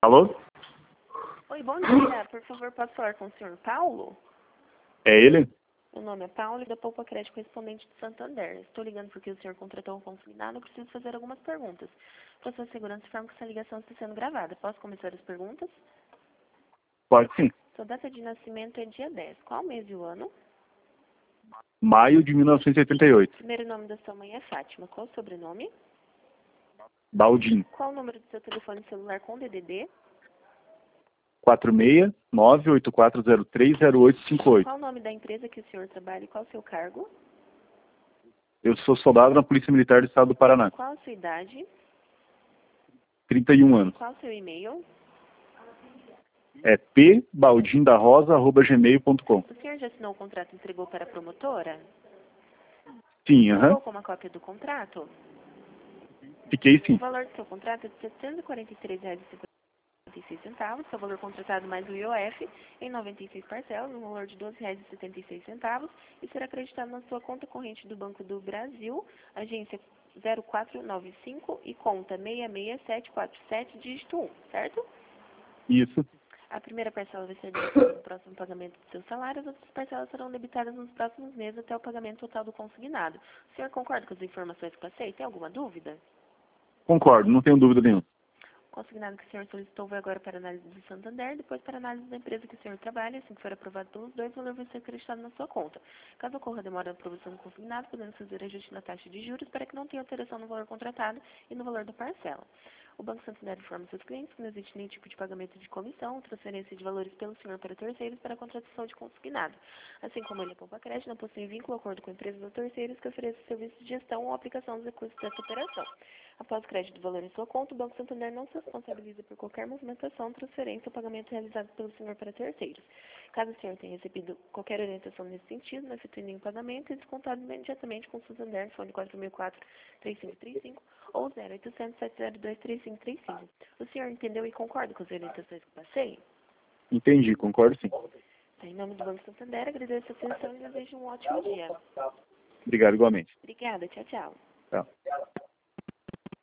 Alô? Oi, bom dia. Por favor, posso falar com o senhor Paulo? É ele? Meu nome é Paulo e da Poupa Crédito correspondente de Santander. Estou ligando porque o senhor contratou um consignado e preciso fazer algumas perguntas. Para sua segurança, informo que essa ligação está sendo gravada. Posso começar as perguntas? Pode sim. Sua data de nascimento é dia 10. Qual mês e o ano? Maio de 1988. Primeiro nome da sua mãe é Fátima. Qual o sobrenome? Baldim. Qual o número do seu telefone celular com DDD? 46984030858. Qual o nome da empresa que o senhor trabalha e qual o seu cargo? Eu sou soldado na Polícia Militar do Estado do Paraná. Qual a sua idade? 31 anos. Qual o seu e-mail? É pbaldindarosa@gmail.com. O senhor já assinou o contrato e entregou para a promotora? Sim, Ficou com uma cópia do contrato? Fiquei O sim. valor do seu contrato é de R$ 743,56. Seu valor contratado mais o IOF em 96 parcelas, no valor de R$ 12,76, e será acreditado na sua conta corrente do Banco do Brasil, agência 0495 e conta 66747, dígito 1, certo? Isso. A primeira parcela vai ser debitada no próximo pagamento do seu salário, as outras parcelas serão debitadas nos próximos meses até o pagamento total do consignado. O senhor concorda com as informações que passei? Tem alguma dúvida? Concordo, não tenho dúvida nenhuma. O consignado que o senhor solicitou vai agora para análise do Santander, depois para análise da empresa que o senhor trabalha. Assim que for aprovado pelos dois, o valor vai ser acreditado na sua conta. Caso ocorra demora na aprovação do consignado, podemos fazer ajuste na taxa de juros para que não tenha alteração no valor contratado e no valor da parcela. O Banco Santander informa seus clientes que não existe nenhum tipo de pagamento de comissão ou transferência de valores pelo senhor para terceiros para a contratação de consignado. Assim como ele, a Poupa Crédito, não possui vínculo ou acordo com empresas ou terceiros que ofereçam serviços de gestão ou aplicação dos recursos dessa operação. Após o crédito do valor em sua conta, o Banco Santander não se responsabiliza por qualquer movimentação, transferência ou pagamento realizado pelo senhor para terceiros. Caso o senhor tenha recebido qualquer orientação nesse sentido, não efetue nenhum pagamento, é descontado imediatamente com o Santander, fone 4004-3535 ou 0800-702-3535. O senhor entendeu e concorda com as orientações que passei? Entendi, concordo sim. Em nome do Banco Santander, agradeço a atenção e desejo um ótimo dia. Obrigado igualmente. Obrigada, tchau, tchau. Tchau.